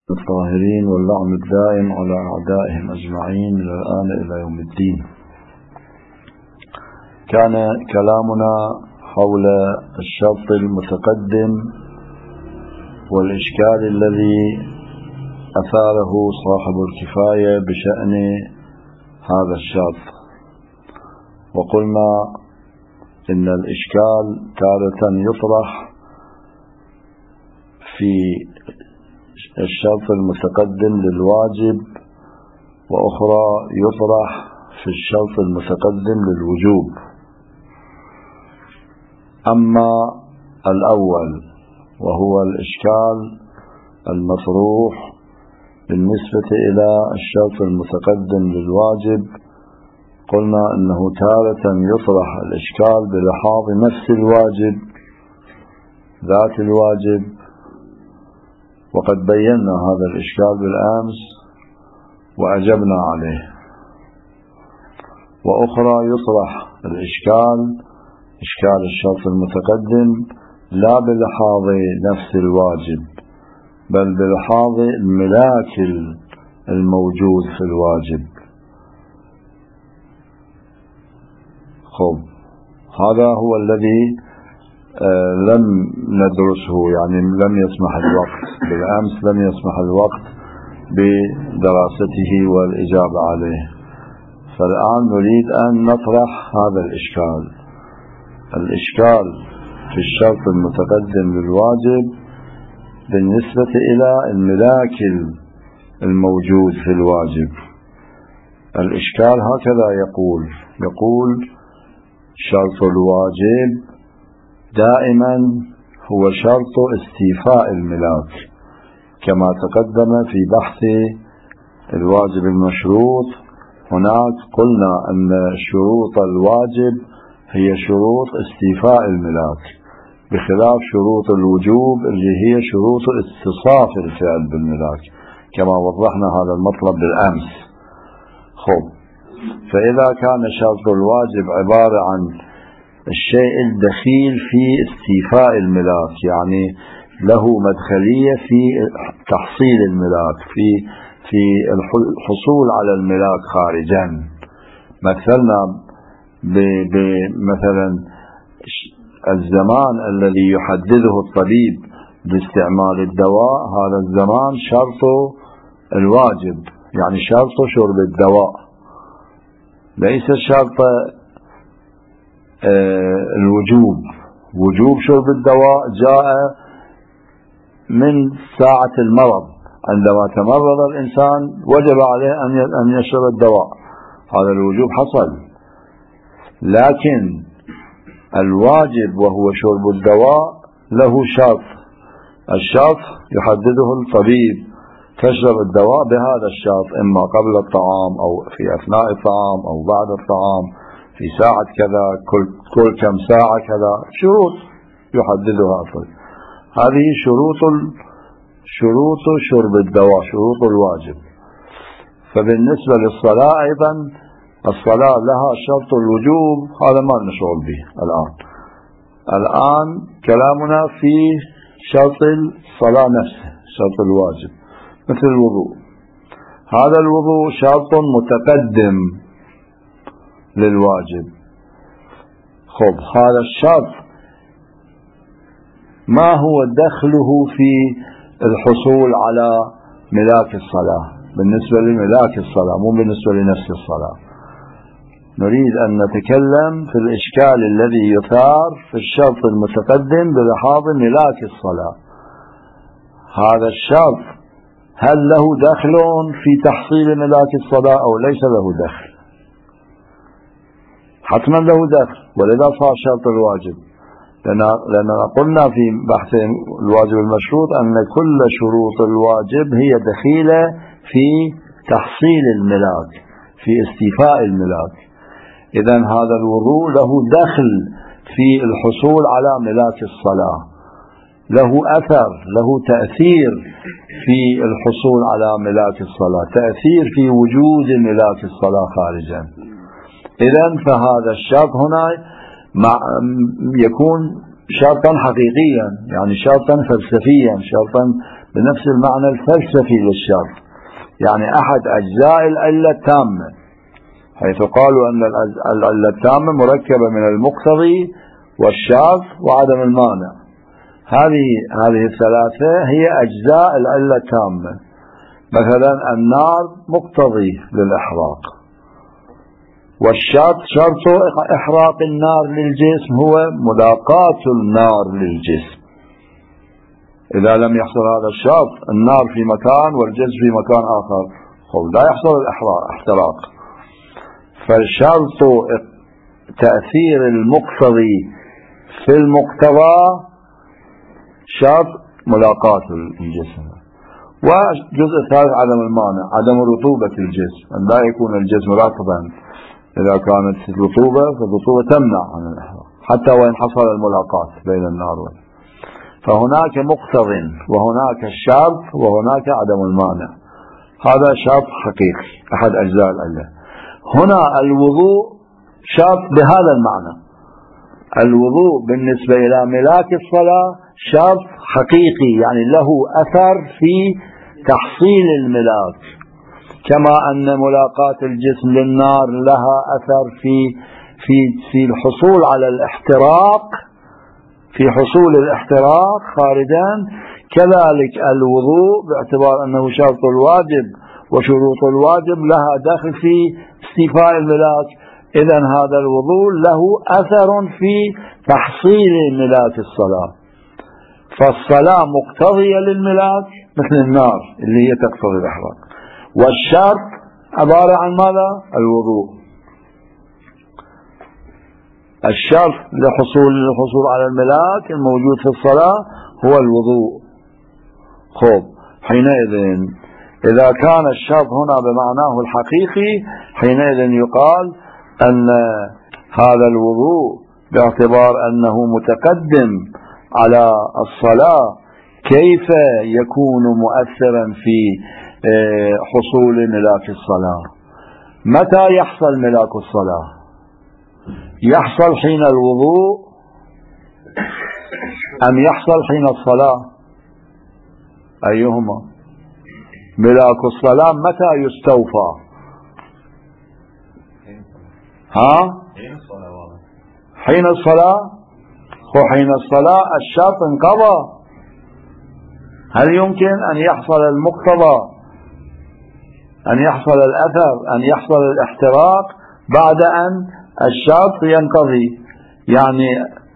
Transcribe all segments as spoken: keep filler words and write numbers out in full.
الطاهرين واللعن الدائم على أعدائهم أجمعين من الآن إلى يوم الدين. كان كلامنا حول الشرط المتقدم والإشكال الذي أثاره صاحب الكفاية بشأن هذا الشرط، وقلنا إن الإشكال تارة يطرح في الشرط المتقدم للواجب، وأخرى يطرح في الشرط المتقدم للوجوب. أما الأول وهو الإشكال المطروح بالنسبة إلى الشرط المتقدم للواجب، قلنا أنه تارة يطرح الإشكال بلحاظ نفس الواجب ذات الواجب، وقد بينا هذا الإشكال بالأمس وأجبنا عليه. وأخرى يطرح الإشكال إشكال الشرط المتقدم لا بلحاظ نفس الواجب بل بلحاظ الملاك الموجود في الواجب. خب، هذا هو الذي آه لم ندرسه، يعني لم يسمح الوقت بالأمس لم يسمح الوقت بدراسته والإجابة عليه، فالآن نريد أن نطرح هذا الإشكال الإشكال في الشرط المتقدم للواجب بالنسبة إلى الملاك الموجود في الواجب. الإشكال هكذا يقول يقول شرط الواجب دائما هو شرط استيفاء الملاك، كما تقدم في بحث الواجب المشروط. هناك قلنا أن شروط الواجب هي شروط استيفاء الملاك، بخلاف شروط الوجوب اللي هي شروط اتصاف الفعل بالملاك، كما وضحنا هذا المطلب بالأمس. خب، فإذا كان شرط الواجب عبارة عن الشيء الدخيل في استيفاء الملاك، يعني له مدخلية في تحصيل الملاك، في في الحصول على الملاك خارجا. مثلنا بمثلا الزمان الذي يحدده الطبيب باستعمال الدواء، هذا الزمان شرط الواجب، يعني شرط شرب الدواء، ليس شرط الوجوب. وجوب شرب الدواء جاء من ساعة المرض، عندما تمرض الإنسان وجب عليه أن يشرب الدواء، هذا الوجوب حصل. لكن الواجب وهو شرب الدواء له شرط، الشرط يحدده الطبيب، تشرب الدواء بهذا الشرط، إما قبل الطعام أو في أثناء الطعام أو بعد الطعام، في ساعة كذا، كل, كل كم ساعة كذا، شروط يحددها الطبيب. هذه شروط شروط شرب الدواء، شروط الواجب. فبالنسبة للصلاة أيضا، الصلاة لها شرط الوجوب، هذا ما نشغل به الآن. الآن كلامنا في شرط الصلاة نفسه، شرط الواجب، مثل الوضوء. هذا الوضوء شرط متقدم للواجب. خب، هذا الشرط ما هو دخله في الحصول على ملاك الصلاة؟ بالنسبة لملاك الصلاة، مو بالنسبة لنفس الصلاة. نريد أن نتكلم في الإشكال الذي يثار في الشرط المتقدم بلحاظ ملاك الصلاة. هذا الشرط هل له دخل في تحصيل ملاك الصلاة أو ليس له دخل؟ حتما له دخل، ولذا صار شرط الواجب، لأننا قلنا في بحث الواجب المشروط أن كل شروط الواجب هي دخيلة في تحصيل الملاك، في استيفاء الملاك. إذن هذا الوضوء له دخل في الحصول على ملاك الصلاة، له أثر، له تأثير في الحصول على ملاك الصلاة، تأثير في وجود ملاك الصلاة خارجا. إذن فهذا الشرط هنا مع يكون شرطا حقيقيا، يعني شرطا فلسفيا، شرطا بنفس المعنى الفلسفي للشرط، يعني أحد أجزاء العلة التامة، حيث قالوا أن العلة التامة مركبة من المقتضي والشاذ وعدم المانع. هذه هذه الثلاثة هي أجزاء العلة التامة. مثلا النار مقتضي للإحراق، والشرط شرط إحراق النار للجسم هو ملاقاة النار للجسم. إذا لم يحصل هذا الشرط، النار في مكان والجسم في مكان آخر، لا يحصل الاحتراق. فالشرط تأثير المقتضي في المقتضى شرط ملاقاة الجسم. والجزء الثالث عدم المانع، عدم رطوبة الجسم، أن لا يكون الجسم رطبا. إذا كانت رطوبة فالرطوبة تمنع عن الإحراق حتى وإن حصل الملاقاة بين النار والجسم. فهناك مقتض وهناك الشرط وهناك عدم المانع. هذا شرط حقيقي أحد أجزاء العلة. هنا الوضوء شرط بهذا المعنى. الوضوء بالنسبة إلى ملاك الصلاة شرط حقيقي، يعني له أثر في تحصيل الملاك، كما أن ملاقاة الجسم للنار لها أثر في في في الحصول على الاحتراق، في حصول الاحتراق خارجا. كذلك الوضوء باعتبار أنه شرط الواجب وشروط الواجب لها دخل في استيفاء الملاك. إذن هذا الوضوء له أثر في تحصيل ملاك الصلاة. فالصلاة مقتضية للملاك مثل النار اللي هي تقتضي الإحراق، والشرط عبارة عن ماذا؟ الوضوء. الشرط لحصول الحصول على الملاك الموجود في الصلاة هو الوضوء. خب، حينئذ إذا كان الشرط هنا بمعناه الحقيقي، حينئذ يقال أن هذا الوضوء باعتبار أنه متقدم على الصلاة كيف يكون مؤثرا في حصول ملاك الصلاة؟ متى يحصل ملاك الصلاة؟ يحصل حين الوضوء أم يحصل حين الصلاة؟ أيهما؟ ملاك الصلاة متى يستوفى؟ ها؟ حين الصلاة. وحين الصلاة الشرط انقضى. هل يمكن أن يحصل المقتضى، أن يحصل الأثر، أن يحصل الاحتراق بعد أن الشرط ينقضي؟ يعني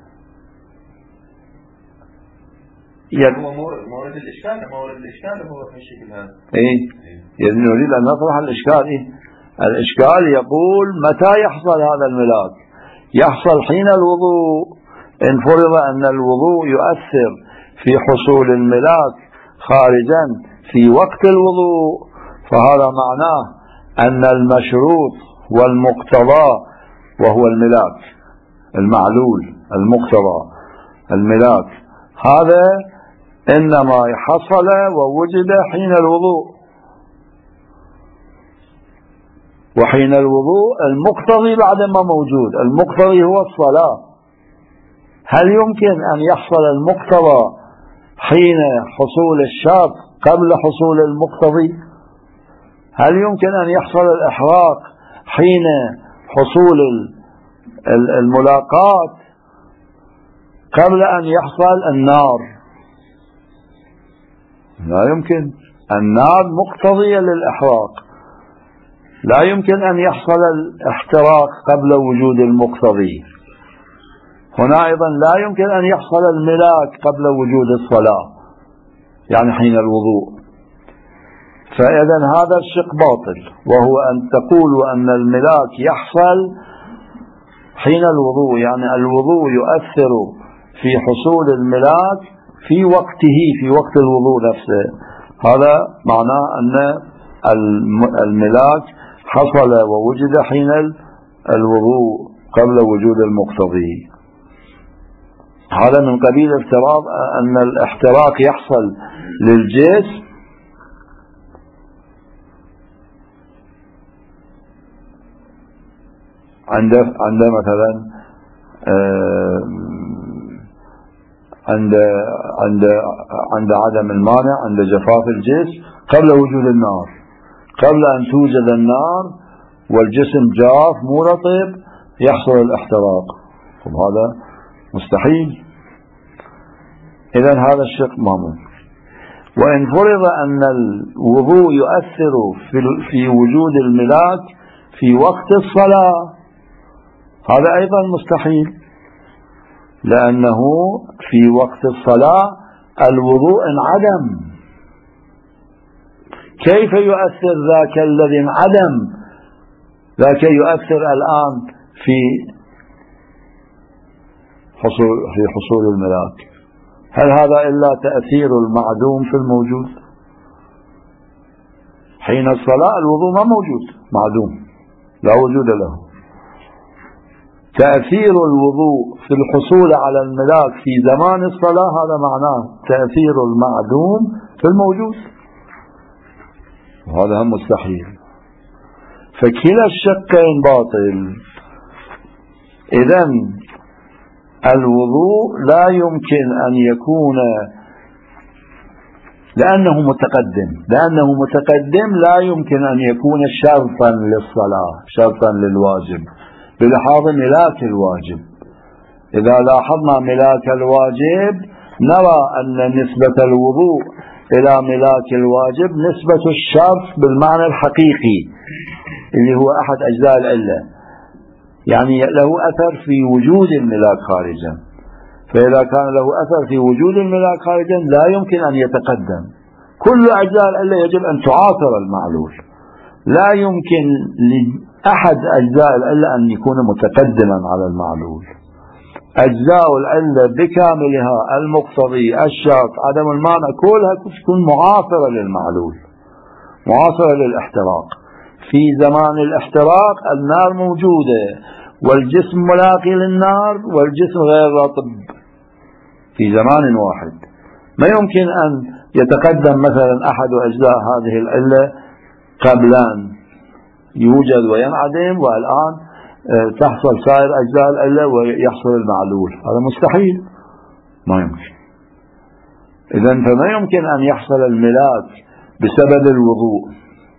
يد... مورد الإشكال مورد الإشكال هو في الشكل هذا. إيه، يعني نريد أن نطرح الإشكال. إيه؟ الإشكال يقول متى يحصل هذا الملاك؟ يحصل حين الوضوء. إن فرض أن الوضوء يؤثر في حصول الملاك خارجا في وقت الوضوء، فهذا معناه أن المشروط والمقتضى وهو الملاك، المعلول المقتضى الملاك، هذا إنما حصل ووجد حين الوضوء. وحين الوضوء المقتضي بعد ما موجود. المقتضي هو الصلاة. هل يمكن أن يحصل المقتضى حين حصول الشرط قبل حصول المقتضي؟ هل يمكن أن يحصل الإحراق حين حصول الملاقات قبل أن يحصل النار؟ لا يمكن. النار مقتضية للإحراق. لا يمكن أن يحصل الاحتراق قبل وجود المقتضي. هنا أيضا لا يمكن أن يحصل الملاك قبل وجود الصلاة، يعني حين الوضوء. فإذا هذا الشق باطل، وهو أن تقول أن الملاك يحصل حين الوضوء، يعني الوضوء يؤثر في حصول الملاك في وقته، في وقت الوضوء نفسه. هذا معناه أن الملاك حصل ووجد حين الوضوء قبل وجود المقتضي. هذا من قبيل افتراض أن الاحتراق يحصل للجسم عند عند مثلا عند عند عند عدم المانع، عند جفاف الجسم، قبل وجود النار، قبل أن توجد النار والجسم جاف مو رطب يحصل الاحتراق. هذا مستحيل. إذن هذا الشق ما ممكن. وإن فرض أن الوضوء يؤثر في في وجود الملاك في وقت الصلاة، هذا أيضا مستحيل، لأنه في وقت الصلاة الوضوء انعدم. كيف يؤثر ذاك الذي انعدم ذاك يؤثر الآن في حصول في حصول الملاك؟ هل هذا إلا تأثير المعدوم في الموجود؟ حين الصلاة الوضوء ما موجود، معدوم لا وجود له. تأثير الوضوء في الحصول على الملاك في زمان الصلاة هذا معناه تأثير المعدوم في الموجود، وهذا هم مستحيل. فكلا الشقين باطل. إذن الوضوء لا يمكن أن يكون، لأنه متقدم لأنه متقدم لا يمكن أن يكون شرطا للصلاة، شرطا للواجب، بلحاظ ملاك الواجب. إذا لاحظنا ملاك الواجب نرى أن نسبة الوضوء إلى ملاك الواجب نسبة الشرط بالمعنى الحقيقي اللي هو أحد أجزاء العلة، يعني له أثر في وجود الملاك خارجا. فإذا كان له أثر في وجود الملاك خارجا لا يمكن أن يتقدم. كل أجزاء العلة يجب أن تعاصر المعلول، لا يمكن لأحد أجزاء العلة أن يكون متقدما على المعلول. أجزاء العلة بكاملها، المقتضي، الشرط، عدم المانع، كلها تكون معاصرة للمعلول، معاصرة للاحتراق. في زمان الاحتراق النار موجودة والجسم ملاقي للنار والجسم غير رطب في زمان واحد. ما يمكن أن يتقدم مثلا أحد أجزاء هذه العلة قبل أن يوجد وينعدم، والآن تحصل سائر أجزاء العلة ويحصل المعلول. هذا مستحيل، ما يمكن. إذن فما يمكن أن يحصل الملاك بسبب الوضوء.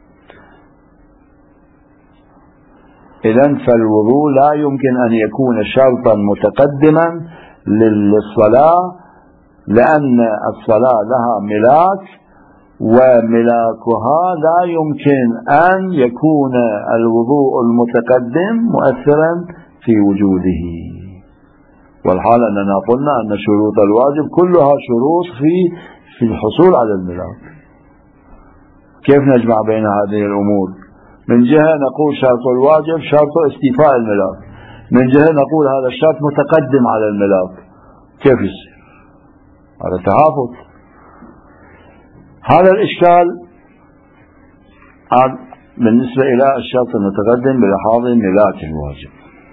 إذن فالوضوء لا يمكن أن يكون شرطا متقدما للصلاة، لأن الصلاة لها ملاك، وملاكها لا يمكن أن يكون الوضوء المتقدم مؤثرا في وجوده. والحال أننا قلنا أن شروط الواجب كلها شروط في في الحصول على الملاك. كيف نجمع بين هذه الأمور؟ من جهة نقول شرط الواجب شرط استيفاء الملاك، من جهة نقول هذا الشرط متقدم على الملاك. كيف يصير؟ هذا تهافت. هذا الإشكال بالنسبة إلى الشرط المتقدم بلحاظ ملاك الواجب.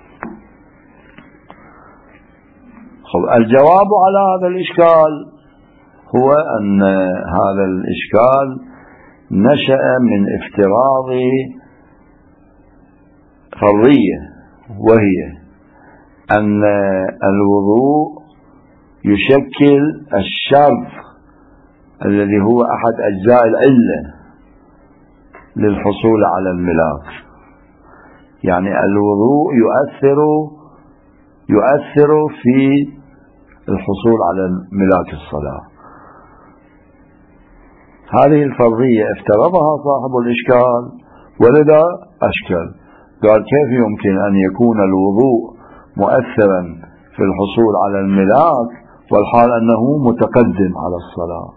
الجواب على هذا الإشكال هو أن هذا الإشكال نشأ من افتراض فرضية، وهي أن الوضوء يشكل الشرط الذي هو أحد أجزاء العلة للحصول على الملاك. يعني الوضوء يؤثر يؤثر في الحصول على ملاك الصلاة. هذه الفرضية افترضها صاحب الإشكال، ولذا أشكل، قال كيف يمكن أن يكون الوضوء مؤثرا في الحصول على الملاك والحال أنه متقدم على الصلاة؟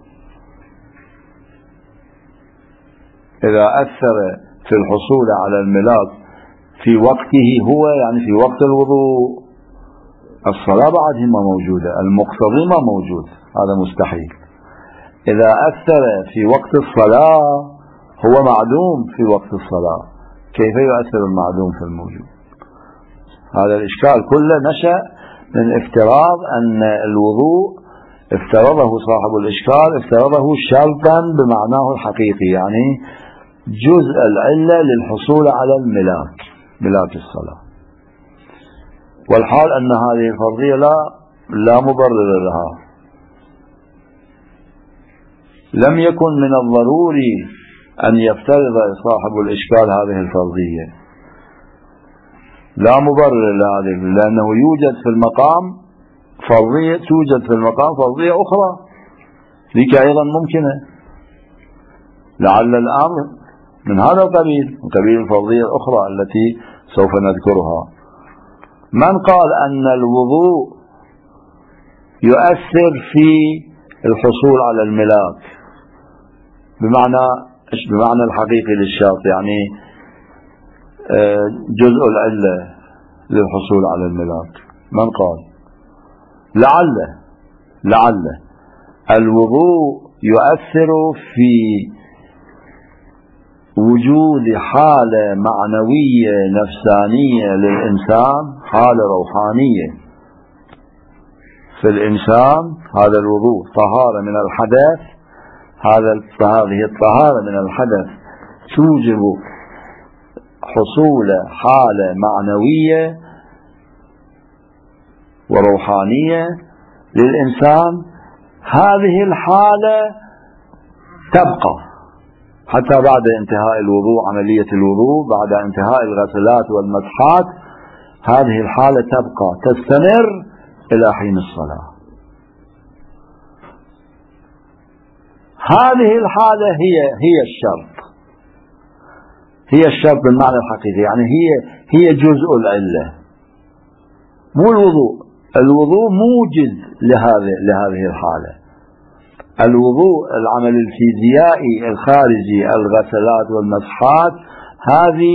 إذا أثر في الحصول على الملاك في وقته هو، يعني في وقت الوضوء، الصلاة بعدها ما موجودة، المقتضي ما موجود، هذا مستحيل. إذا أثر في وقت الصلاة هو معدوم في وقت الصلاة، كيف يؤثر المعدوم في الموجود؟ هذا الإشكال كله نشأ من افتراض أن الوضوء افترضه صاحب الإشكال افترضه شرطا بمعناه الحقيقي، يعني جزء العلة للحصول على الملاك، ملاك الصلاة. والحال أن هذه الفرضية لا لا مبرر لها، لم يكن من الضروري أن يفترض صاحب الإشكال هذه الفرضية، لا مبرر لهذه، لأنه يوجد في المقام فرضية، توجد في المقام فرضية أخرى ذيك أيضا ممكنة، لعل الأمر من هذا القبيل، من قبيل الفرضية الأخرى التي سوف نذكرها. من قال أن الوضوء يؤثر في الحصول على الملاك بمعنى إيش؟ بمعنى الحقيقي للشرط، يعني جزء العلة للحصول على الملاك. من قال لعل لعل الوضوء يؤثر في وجود حالة معنوية نفسانية للإنسان، حالة روحانية في الإنسان. هذا الوضوء طهارة من الحدث، هذا هذه الطهارة من الحدث توجب حصول حالة معنوية وروحانية للإنسان. هذه الحالة تبقى حتى بعد انتهاء الوضوء، عملية الوضوء بعد انتهاء الغسلات والمسحات، هذه الحالة تبقى تستمر إلى حين الصلاة. هذه الحالة هي هي الشرط، هي الشرط بالمعنى الحقيقي، يعني هي هي جزء العلة، مو الوضوء. الوضوء موجز لهذه لهذه الحالة. الوضوء العمل الفيزيائي الخارجي، الغسلات والمسحات، هذه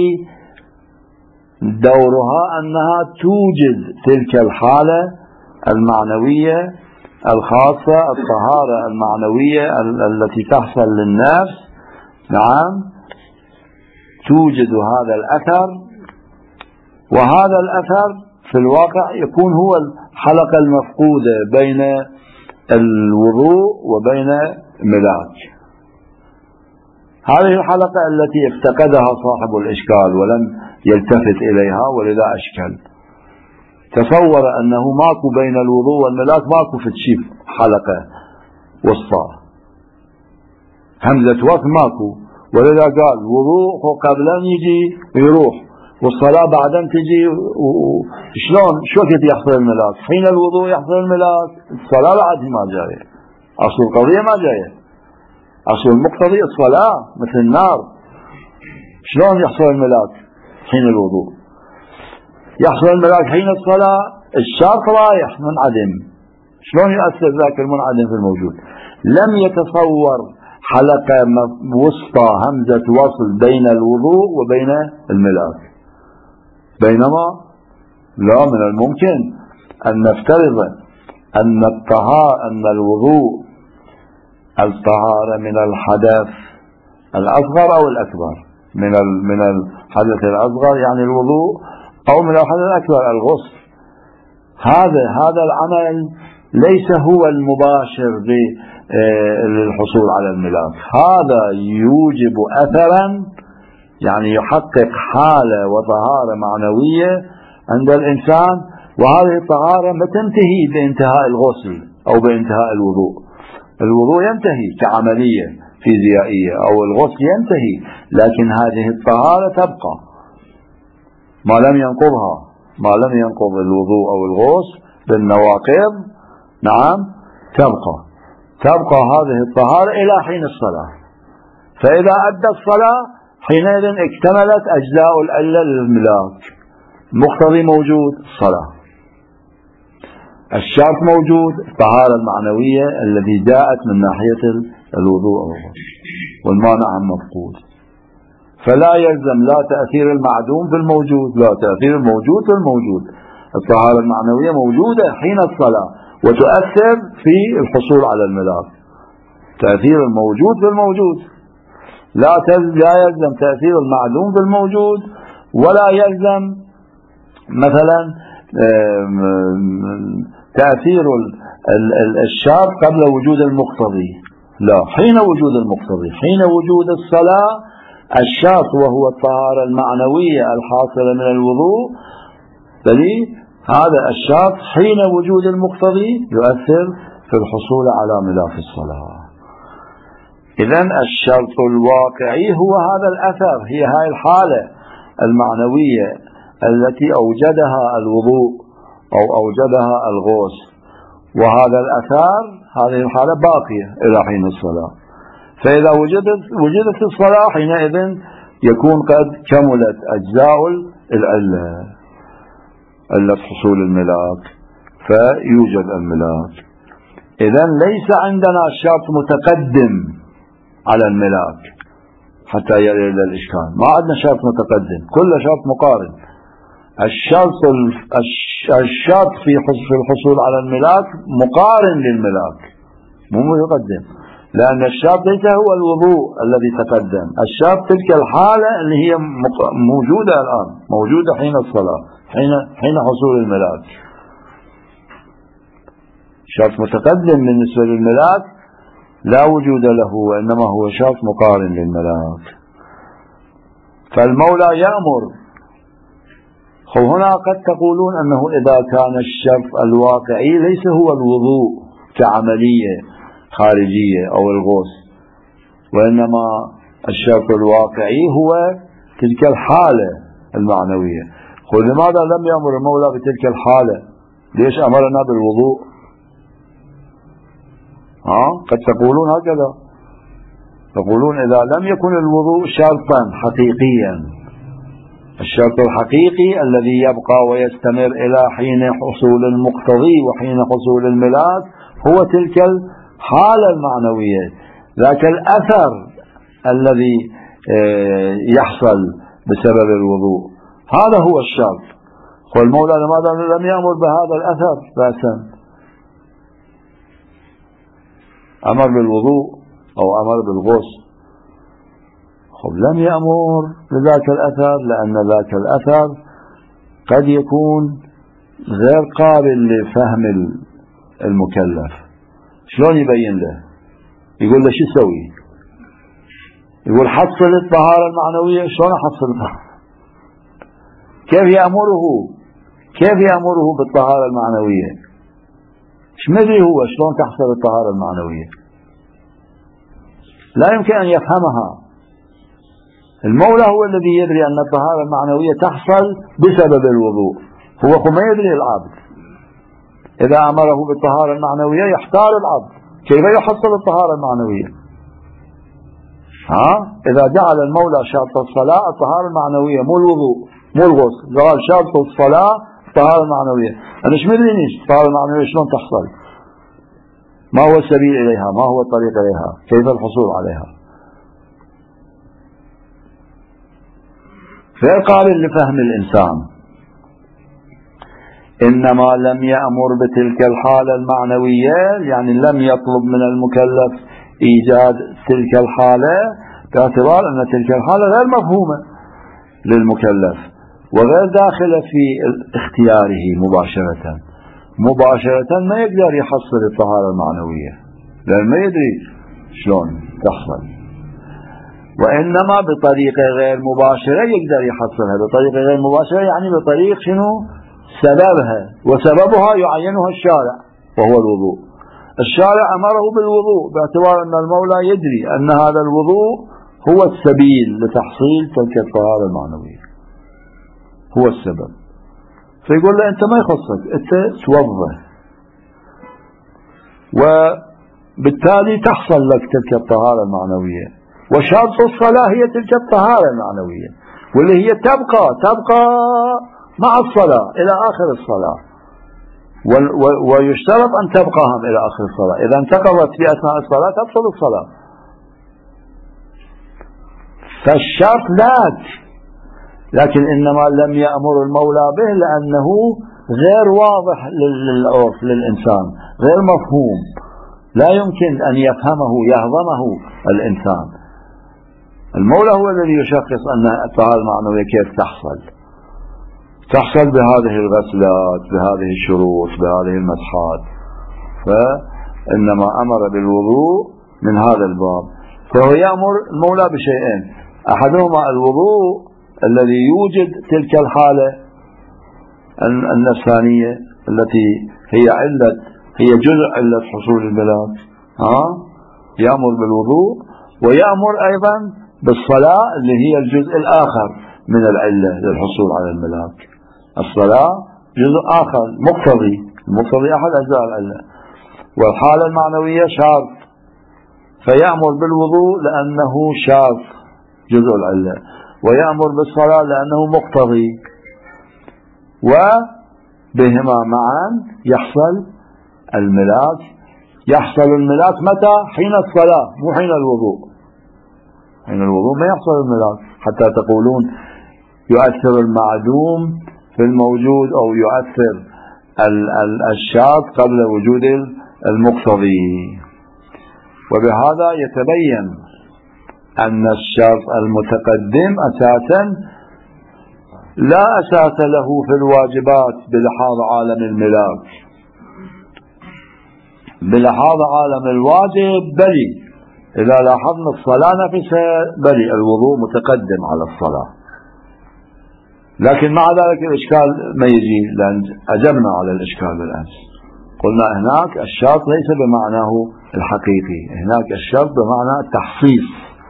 دورها أنها توجد تلك الحالة المعنوية الخاصة، الطهارة المعنوية التي تحصل للنفس. نعم، توجد هذا الأثر، وهذا الأثر في الواقع يكون هو الحلقة المفقودة بين الوضوء وبين ملاك. هذه الحلقة التي افتقدها صاحب الإشكال ولم يلتفت إليها ولذا أشكل. تصور أنه ماكو بين الوضوء والملاك ماكو في تشيف حلقة وسطى، همزة وقت ماكو، ولذا قال وضوء قبل أن يجي يروح والصلاة بعدين تجي. شلون شو وقت يحصل الملاك؟ حين الوضوء يحصل الملاك، الصلاة بعد ما جاية، أصل القضية ما جاية، أصل المقتضي الصلاة مثل النار. شلون يحصل الملاك حين الوضوء؟ يحصل الملاك حين الصلاة، الشرط رايح منعدم، شلون يؤثر ذاك المنعدم في الموجود؟ لم يتصور حلقة وسطى همزة وصل بين الوضوء وبين الملاك، بينما لا، من الممكن أن نفترض أن الطهارة أن الوضوء الطهارة من الحدث الأصغر أو الأكبر، من من الحدث الأصغر يعني الوضوء، أو من الحدث الأكبر الغسل. هذا هذا العمل ليس هو المباشر للحصول على الملاك، هذا يوجب أثرا، يعني يحقق حالة وطهارة معنوية عند الإنسان. وهذه الطهارة ما تنتهي بانتهاء الغسل أو بانتهاء الوضوء. الوضوء ينتهي كعملية فيزيائية أو الغسل ينتهي، لكن هذه الطهارة تبقى ما لم ينقضها، ما لم ينقض الوضوء أو الغسل بالنواقض. نعم، تبقى تبقى هذه الطهارة إلى حين الصلاة. فإذا أدى الصلاة حينئذ اكتملت أجزاء العلة للملاك. مقتضي موجود، الصلاة، الشرط موجود، الطهارة المعنوية التي جاءت من ناحية الوضوء والمانع مفقود. فلا يلزم لا تأثير المعدوم في الموجود، لا تأثير الموجود في الموجود. الطهارة المعنوية موجودة حين الصلاة وتؤثر في الحصول على الملاك. تأثير الموجود في الموجود، لا لا يلزم تأثير المعدوم في الموجود، ولا يلزم مثلا تأثير الشرط قبل وجود المقتضي. لا، حين وجود المقتضي، حين وجود الصلاة الشرط وهو الطهارة المعنوية الحاصلة من الوضوء، بل هذا الشرط حين وجود المقتضي يؤثر في الحصول على ملاك الصلاة. إذن الشرط الواقعي هو هذا الأثر، هي هاي الحالة المعنوية التي أوجدها الوضوء أو أوجدها الغوص، وهذا الأثر هذه الحالة باقية إلى حين الصلاة. فإذا وجدت وجدت الصلاة حينئذ يكون قد كملت أجزاء العلة، علة حصول الملاك، فيوجد الملاك. إذن ليس عندنا شرط متقدم على الملاك حتى يرد الإشكال، ما عندنا شرط متقدم، كل شرط مقارن. الشرط الشرط في الحصول على الملاك مقارن للملاك مو متقدم، لأن الشرط ليس هو الوضوء الذي تقدم، الشرط تلك الحالة اللي هي موجودة الآن، موجودة حين الصلاة، حين حين حصول الملاك. شرط متقدم بالنسبة للملاك لا وجود له، وإنما هو شرط مقارن للملاك. فالمولى يأمر. هنا قد تقولون أنه إذا كان الشرط الواقعي ليس هو الوضوء كعملية خارجية أو الغوص، وإنما الشرط الواقعي هو تلك الحالة المعنوية. لماذا لم يأمر المولى بتلك الحالة؟ ليش أمرنا بالوضوء؟ ها؟ قد تقولون هكذا، تقولون إذا لم يكن الوضوء شرطا حقيقيا، الشرط الحقيقي الذي يبقى ويستمر إلى حين حصول المقتضي وحين حصول الملاك هو تلك الحالة المعنوية، ذاك الأثر الذي يحصل بسبب الوضوء، هذا هو الشرط. والمولى لماذا لم يأمر بهذا الأثر بأسا؟ أمر بالوضوء أو أمر بالغسل. خب لم يأمر بذاك الأثر لأن ذاك الأثر قد يكون غير قابل لفهم المكلف. شلون يبين له؟ يقول له شو يسوي؟ يقول حصل الطهارة المعنوية. شلون أحصل الطهارة؟ كيف يأمره؟ كيف يأمره بالطهارة المعنوية؟ ايش مدري هو شلون تحصل الطهارة المعنوية؟ لا يمكن أن يفهمها. المولى هو الذي يدري أن الطهارة المعنوية تحصل بسبب الوضوء، هو ما يدري العبد. إذا أمره بالطهارة المعنوية يحتار العبد، كيف يحصل الطهارة المعنوية؟ ها؟ إذا جعل المولى شرط الصلاة الطهارة المعنوية مو الوضوء مو الغسل، قال شرط الصلاة الطهارة المعنوية، أنا ايش مدري الطهارة المعنوية شلون تحصل؟ ما هو السبيل إليها؟ ما هو الطريق إليها؟ كيف الحصول عليها؟ غير قابل لفهم الإنسان. إنما لم يأمر بتلك الحالة المعنوية، يعني لم يطلب من المكلف إيجاد تلك الحالة باعتبار أن تلك الحالة غير مفهومة للمكلف وغير داخلة في اختياره مباشرة. مباشرة ما يقدر يحصل الطهارة المعنوية لأن ما يدري شلون تحصل، وإنما بطريقة غير مباشرة يقدر يحصلها. بطريقة غير مباشرة يعني بطريق شنو؟ سببها، وسببها يعينها الشارع وهو الوضوء. الشارع أمره بالوضوء باعتبار أن المولى يدري أن هذا الوضوء هو السبيل لتحصيل تلك الطهارة المعنوية، هو السبب. فيقول له أنت ما يخصك، أنت توضأ وبالتالي تحصل لك تلك الطهارة المعنوية، وشرط الصلاة هي تلك الطهارة المعنوية، واللي هي تبقى تبقى مع الصلاة إلى آخر الصلاة، ويشترط أن تبقى هم إلى آخر الصلاة. إذا انتقضت في أثناء الصلاة تبطل الصلاة. فالشرط ذات، لكن إنما لم يأمر المولى به لأنه غير واضح للعرف للإنسان، غير مفهوم، لا يمكن أن يفهمه يهضمه الإنسان. المولى هو الذي يشخص أن الطهارة المعنوية كيف تحصل. تحصل بهذه الغسلات، بهذه الشروط، بهذه المسحات. فإنما أمر بالوضوء من هذا الباب. فهو يأمر المولى بشيئين، أحدهما الوضوء الذي يوجد تلك الحالة النفسانية التي هي علة، هي جزء علة حصول الملاك، ها؟ يأمر بالوضوء. ويأمر أيضا بالصلاة اللي هي الجزء الآخر من العلة للحصول على الملاك. الصلاة جزء آخر مقتضي، المقتضي أحد أجزاء العلة، والحالة المعنوية شرط، فيأمر بالوضوء لأنه شرط جزء العلة، ويأمر بالصلاة لأنه مقتضي، وبهما معا يحصل الملاك. يحصل الملاك متى؟ حين الصلاة، مو حين الوضوء. حين الوضوء ما يحصل الملاك، حتى تقولون يؤثر المعدوم في الموجود أو يؤثر الشرط قبل وجود المقتضي. وبهذا يتبين أن الشرط المتقدم أساسا لا أساس له في الواجبات بلحاظ عالم الملاك. بلحاظ عالم الواجب بلي، إذا لاحظنا الصلاة نفسها بلي الوضوء متقدم على الصلاة، لكن مع ذلك الإشكال ما يجي، لأن أجبنا على الإشكال بالأمس. قلنا هناك الشرط ليس بمعناه الحقيقي، هناك الشرط بمعنى التحصيص.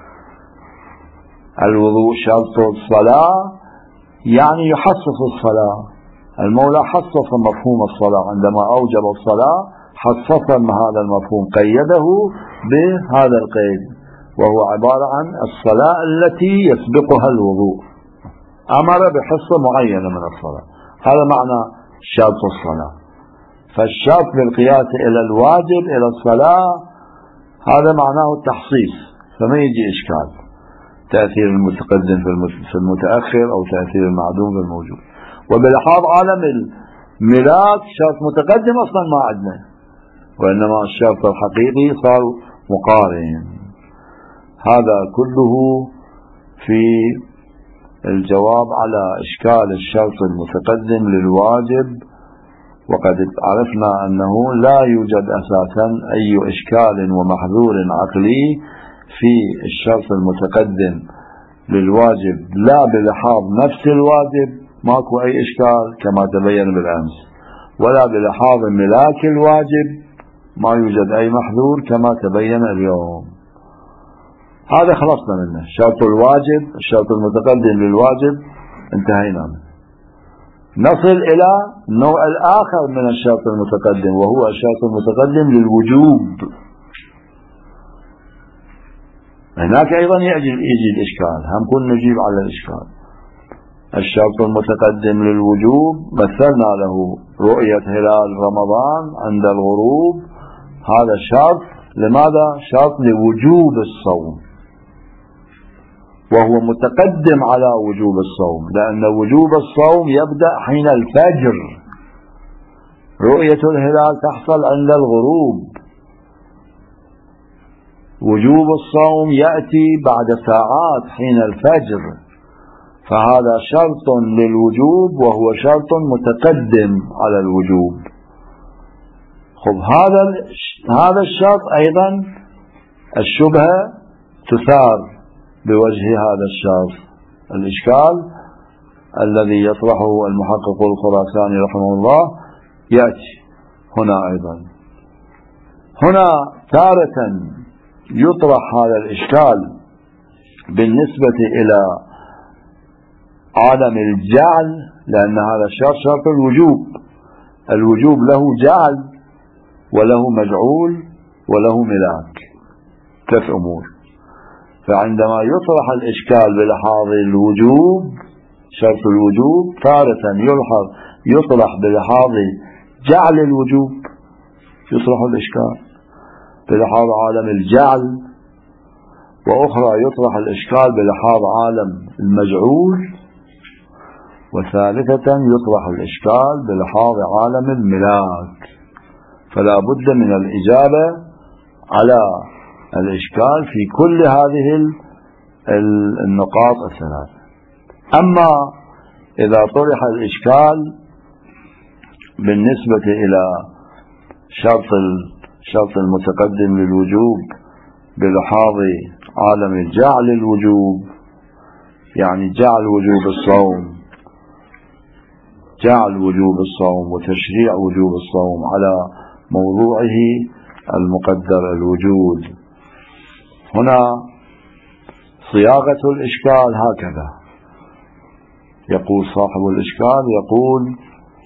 الوضوء شرط الصلاة يعني يحصص الصلاة. المولى حصص مفهوم الصلاة عندما أوجب الصلاة، حصص هذا المفهوم، قيده بهذا القيد، وهو عبارة عن الصلاة التي يسبقها الوضوء، أمر بحصة معينة من الصلاة. هذا معنى شرط الصلاة. فالشرط بالقياس إلى الواجب إلى الصلاة هذا معناه التحصيص، فما يجي إشكال تأثير المتقدم في المتأخر أو تأثير المعدوم في الموجود. وبلحاظ عالم الملاك شرط متقدم أصلا ما عندنا، وإنما الشرط الحقيقي صار مقارن. هذا كله في الجواب على إشكال الشرط المتقدم للواجب. وقد عرفنا أنه لا يوجد أساسا أي إشكال ومحذور عقلي في الشرط المتقدم للواجب، لا بلحاظ نفس الواجب ماكو أي إشكال كما تبين بالأمس، ولا بلحاظ ملاك الواجب ما يوجد أي محذور كما تبين اليوم. هذا خلصنا منه، شرط الواجب الشرط المتقدم للواجب انتهينا منه. نصل إلى النوع الآخر من الشرط المتقدم، وهو الشرط المتقدم للوجوب. هناك أيضا يجي, يجي الإشكال، هم كن نجيب على الإشكال. الشرط المتقدم للوجوب مثلنا له رؤية هلال رمضان عند الغروب، هذا شرط لماذا؟ شرط لوجوب الصوم، وهو متقدم على وجوب الصوم، لأن وجوب الصوم يبدأ حين الفجر. رؤية الهلال تحصل عند الغروب، وجوب الصوم يأتي بعد ساعات حين الفجر، فهذا شرط للوجوب وهو شرط متقدم على الوجوب. خب هذا هذا الشرط أيضا الشبهة تثار بوجه هذا الشرط. الإشكال الذي يطرحه المحقق الخراساني رحمه الله يأتي هنا أيضا. هنا تارة يطرح هذا الإشكال بالنسبة إلى عالم الجعل، لأن هذا الشرط شرط الوجوب. الوجوب له جعل وله مجعول وله ملاك، ثلاث أمور. فعندما يطرح الإشكال بلحاظ الوجوب شرط الوجوب، تارة يلحظ يطرح بلحاظ جعل الوجوب، يطرح الإشكال بلحاظ عالم الجعل، وأخرى يطرح الإشكال بلحاظ عالم المجعول، وثالثة يطرح الإشكال بلحاظ عالم الملاك. فلا بد من الإجابة على الإشكال في كل هذه النقاط الثلاث. أما إذا طرح الإشكال بالنسبة إلى شرط الشرط المتقدم للوجوب بلحاظ عالم الجعل الوجوب، يعني جعل وجوب الصوم جعل وجوب الصوم وتشريع وجوب الصوم على موضوعه المقدر الوجود، هنا صياغة الإشكال هكذا. يقول صاحب الإشكال، يقول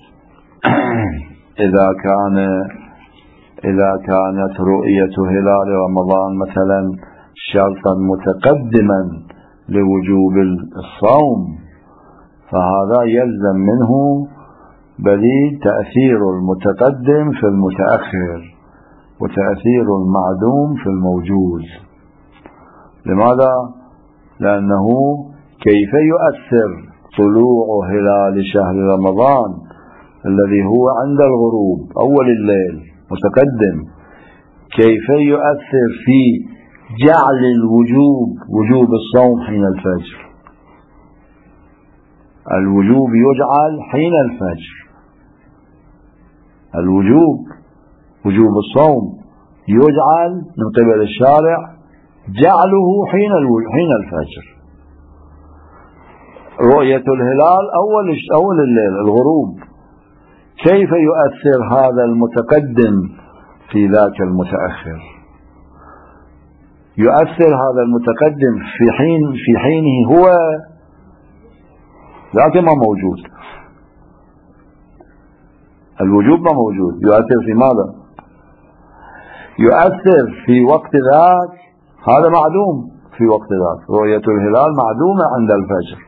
إذا كان إذا كانت رؤية هلال رمضان مثلا شرطا متقدما لوجوب الصوم، فهذا يلزم منه بديل تأثير المتقدم في المتأخر وتأثير المعدوم في الموجود. لماذا؟ لأنه كيف يؤثر طلوع هلال شهر رمضان الذي هو عند الغروب أول الليل متقدم، كيف يؤثر في جعل الوجوب وجوب الصوم حين الفجر؟ الوجوب يجعل حين الفجر، الوجوب وجوب الصوم يجعل من قبل الشارع جعله حين حين الفجر. رؤية الهلال أول أول الليل الغروب، كيف يؤثر هذا المتقدم في ذاك المتأخر؟ يؤثر هذا المتقدم في حين في حينه هو ذاك ما موجود، الوجوب ما موجود، يؤثر في ماذا؟ يؤثر في وقت ذاك، هذا معدوم في وقت ذاك. رؤية الهلال معدومة عند الفجر،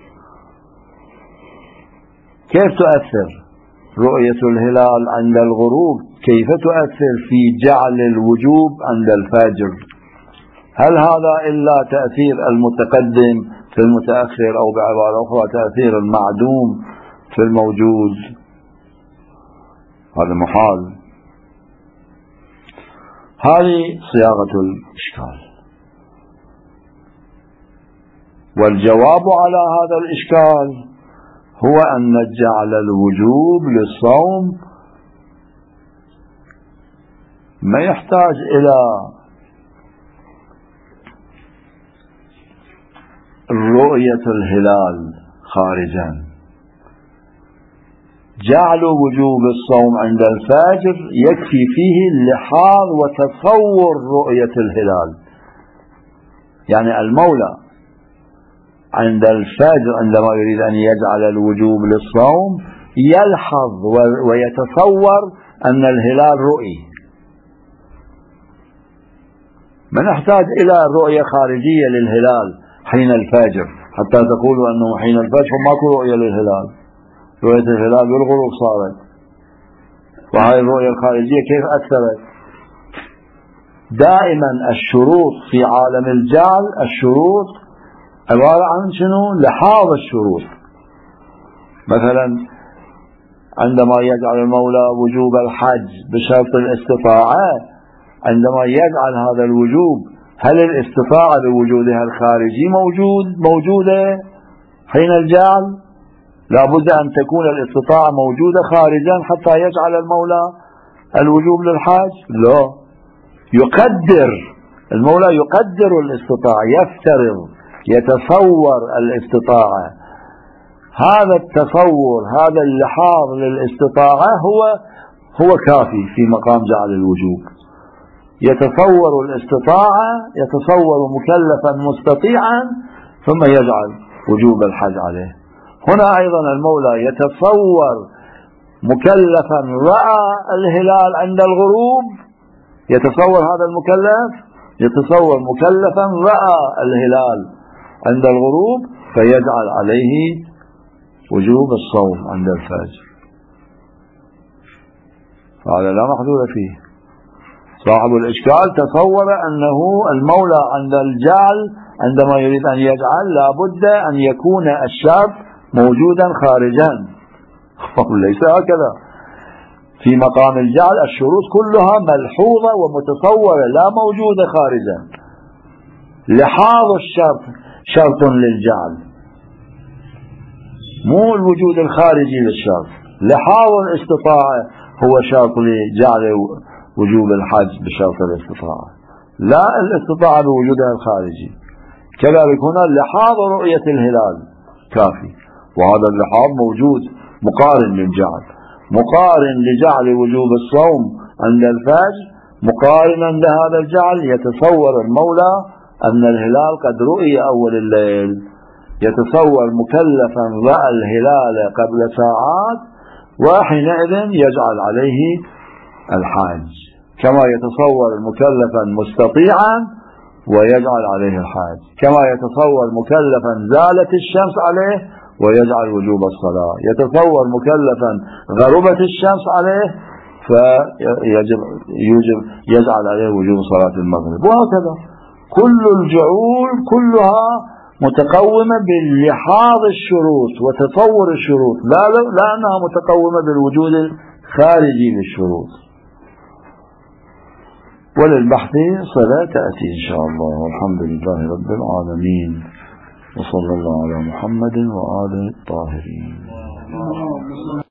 كيف تؤثر رؤية الهلال عند الغروب؟ كيف تؤثر في جعل الوجوب عند الفجر؟ هل هذا إلا تأثير المتقدم في المتأخر، أو بعبارة أخرى تأثير المعدوم في الموجود؟ هذا محال. هذه صياغة الإشكال. والجواب على هذا الإشكال هو أن نجعل الوجوب للصوم ما يحتاج إلى رؤية الهلال خارجا. جعل وجوب الصوم عند الفجر يكفي فيه اللحاظ وتصور رؤية الهلال. يعني المولى عند الفجر عندما يريد أن يجعل الوجوب للصوم يلحظ ويتصور أن الهلال رؤي، ما نحتاج إلى رؤية خارجية للهلال حين الفجر حتى تقولوا أنه حين الفجر ماكو رؤية للهلال. رؤية الهلال بالغروب صارت، وهذه الرؤية الخارجية كيف أثرت؟ دائما الشروط في عالم الجعل، الشروط عبارة عن شنو؟ لحاظ الشروط. مثلا عندما يجعل المولى وجوب الحج بشرط الاستطاعة، عندما يجعل هذا الوجوب هل الاستطاعة بوجودها الخارجي موجود موجودة حين الجعل؟ لا بد أن تكون الاستطاعة موجودة خارجا حتى يجعل المولى الوجوب للحج؟ لا، يقدر المولى، يقدر الاستطاعة، يفترض، يتصور الاستطاعة. هذا التصور، هذا اللحاظ للاستطاعة هو هو كافي في مقام جعل الوجوب. يتصور الاستطاعة، يتصور مكلفا مستطيعا، ثم يجعل وجوب الحج عليه. هنا أيضا المولى يتصور مكلفا رأى الهلال عند الغروب، يتصور هذا المكلف، يتصور مكلفا رأى الهلال عند الغروب فيجعل عليه وجوب الصوم عند الفجر. هذا لا محدود فيه. صاحب الإشكال تصور أنه المولى عند الجعل عندما يريد أن يجعل لابد أن يكون الشرط موجودا خارجا. ليس هكذا. في مقام الجعل الشروط كلها ملحوظة ومتصورة لا موجودة خارجا. لحاظ الشرط شرط للجعل، مو الوجود الخارجي للشرط. لحاظ الاستطاعة هو شرط لجعل وجوب الحج بشرط الاستطاعة، لا الاستطاعة بوجودها الخارجي. كذلك هنا لحاظ رؤية الهلال كافي، وهذا اللحاظ موجود مقارن للجعل، مقارن لجعل وجوب الصوم عند الفجر، مقارنا لهذا الجعل يتصور المولى أن الهلال قد رؤي أول الليل، يتصور مكلفا رأى الهلال قبل ساعات وحينئذ يجعل عليه الحاج، كما يتصور مكلفا مستطيعا ويجعل عليه الحاج، كما يتصور مكلفا زالت الشمس عليه ويجعل وجوب الصلاة، يتصور مكلفا غربت الشمس عليه فيجب يوجب يجعل عليه وجوب صلاة المغرب، وهكذا كل الجعول كلها متقومة بلحاظ الشروط وتصور الشروط، لا لا أنها متقومة بالوجود الخارجي للشروط. وللبحث صلاة تأتي إن شاء الله، والحمد لله رب العالمين، وصلى الله على محمد وآله الطاهرين.